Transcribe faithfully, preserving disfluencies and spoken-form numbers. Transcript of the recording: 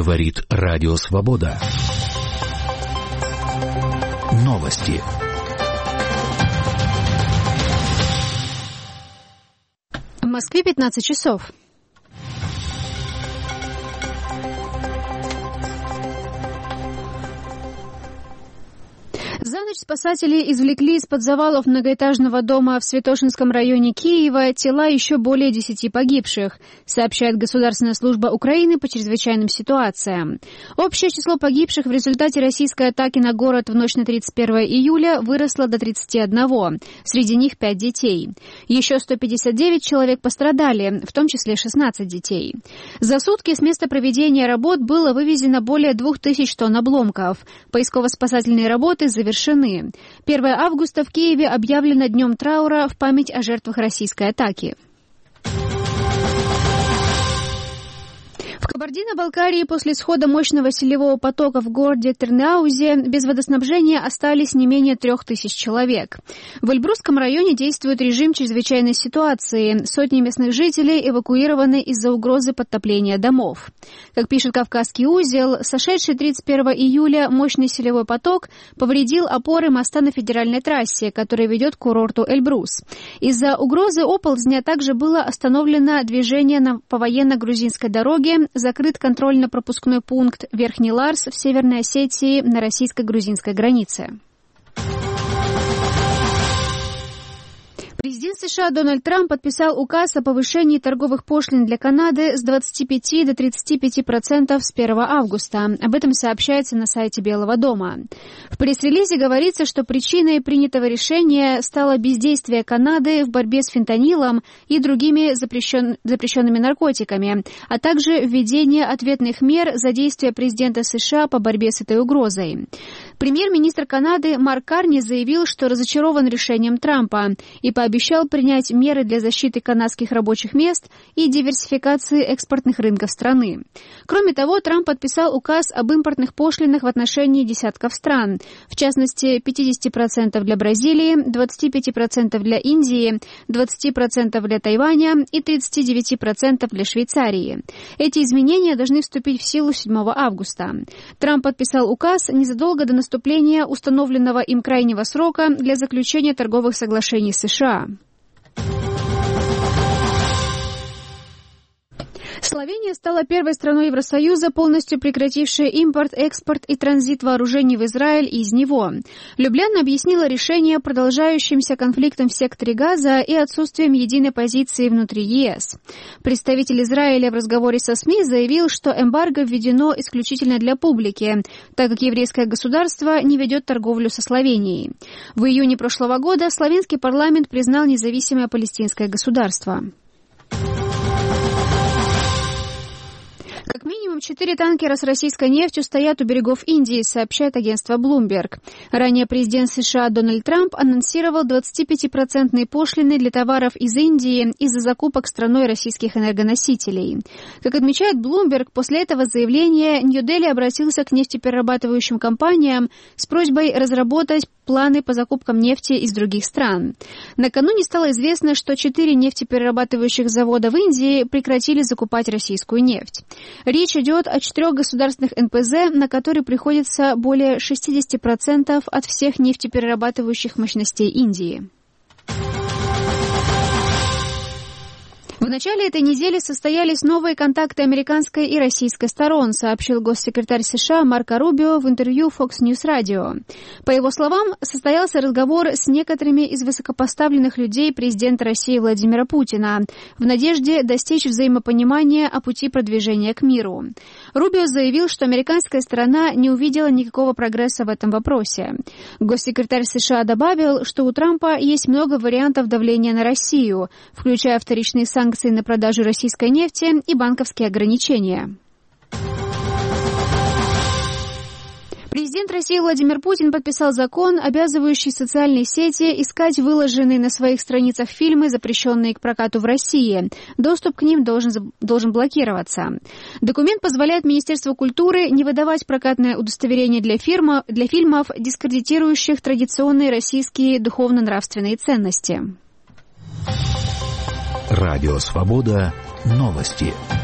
Говорит Радио Свобода. Новости. В Москве пятнадцать часов. За ночь спасатели извлекли из-под завалов многоэтажного дома в Святошинском районе Киева тела еще более десяти погибших, сообщает Государственная служба Украины по чрезвычайным ситуациям. Общее число погибших в результате российской атаки на город в ночь на тридцать первое июля выросло до тридцати одного, среди них пять детей. Еще сто пятьдесят девять человек пострадали, в том числе шестнадцать детей. За сутки с места проведения работ было вывезено более двух тысяч тонн обломков. Поисково-спасательные работы завершены. первое августа в Киеве объявлено днем траура в память о жертвах российской атаки. В Кабардино-Балкарии после схода мощного селевого потока в городе Тернаузе без водоснабжения остались не менее трех тысяч человек. В Эльбрусском районе действует режим чрезвычайной ситуации. Сотни местных жителей эвакуированы из-за угрозы подтопления домов. Как пишет Кавказский узел, сошедший тридцать первого июля мощный селевой поток повредил опоры моста на федеральной трассе, которая ведет к курорту Эльбрус. Из-за угрозы оползня также было остановлено движение на, по военно-грузинской дороге, закрыт контрольно-пропускной пункт Верхний Ларс в Северной Осетии на российско-грузинской границе. Президент США Дональд Трамп подписал указ о повышении торговых пошлин для Канады с двадцати пяти до тридцати пяти процентов с первого августа. Об этом сообщается на сайте Белого дома. В пресс-релизе говорится, что причиной принятого решения стало бездействие Канады в борьбе с фентанилом и другими запрещен... запрещенными наркотиками, а также введение ответных мер за действия президента США по борьбе с этой угрозой. Премьер-министр Канады Марк Карни заявил, что разочарован решением Трампа и пообещал принять меры для защиты канадских рабочих мест и диверсификации экспортных рынков страны. Кроме того, Трамп подписал указ об импортных пошлинах в отношении десятков стран, в частности, пятьдесят процентов для Бразилии, двадцать пять процентов для Индии, двадцать процентов для Тайваня и тридцать девять процентов для Швейцарии. Эти изменения должны вступить в силу седьмого августа. Трамп подписал указ незадолго до наступления установленного им крайнего срока для заключения торговых соглашений с США. Словения стала первой страной Евросоюза, полностью прекратившей импорт, экспорт и транзит вооружений в Израиль и из него. Любляна объяснила решение продолжающимся конфликтом в секторе Газа и отсутствием единой позиции внутри ЕС. Представитель Израиля в разговоре со СМИ заявил, что эмбарго введено исключительно для публики, так как еврейское государство не ведет торговлю со Словенией. В июне прошлого года словенский парламент признал независимое палестинское государство. Как минимум четыре танкера с российской нефтью стоят у берегов Индии, сообщает агентство Bloomberg. Ранее президент США Дональд Трамп анонсировал двадцатипятипроцентные пошлины для товаров из Индии из-за закупок страной российских энергоносителей. Как отмечает Bloomberg, после этого заявления Нью-Дели обратился к нефтеперерабатывающим компаниям с просьбой разработать планы по закупкам нефти из других стран. Накануне стало известно, что четыре нефтеперерабатывающих завода в Индии прекратили закупать российскую нефть. Речь идет о четырех государственных эн пэ зэ, на которые приходится более шестьдесят процентов от всех нефтеперерабатывающих мощностей Индии. В начале этой недели состоялись новые контакты американской и российской сторон, сообщил госсекретарь США Марко Рубио в интервью Fox News Radio. По его словам, состоялся разговор с некоторыми из высокопоставленных людей президента России Владимира Путина в надежде достичь взаимопонимания о пути продвижения к миру. Рубио заявил, что американская сторона не увидела никакого прогресса в этом вопросе. Госсекретарь США добавил, что у Трампа есть много вариантов давления на Россию, включая вторичные санкции на продажу российской нефти и банковские ограничения. Президент России Владимир Путин подписал закон, обязывающий социальные сети искать выложенные на своих страницах фильмы, запрещенные к прокату в России. Доступ к ним должен, должен блокироваться. Документ позволяет Министерству культуры не выдавать прокатное удостоверение для, фирма, для фильмов, дискредитирующих традиционные российские духовно-нравственные ценности. Радио Свобода. Новости.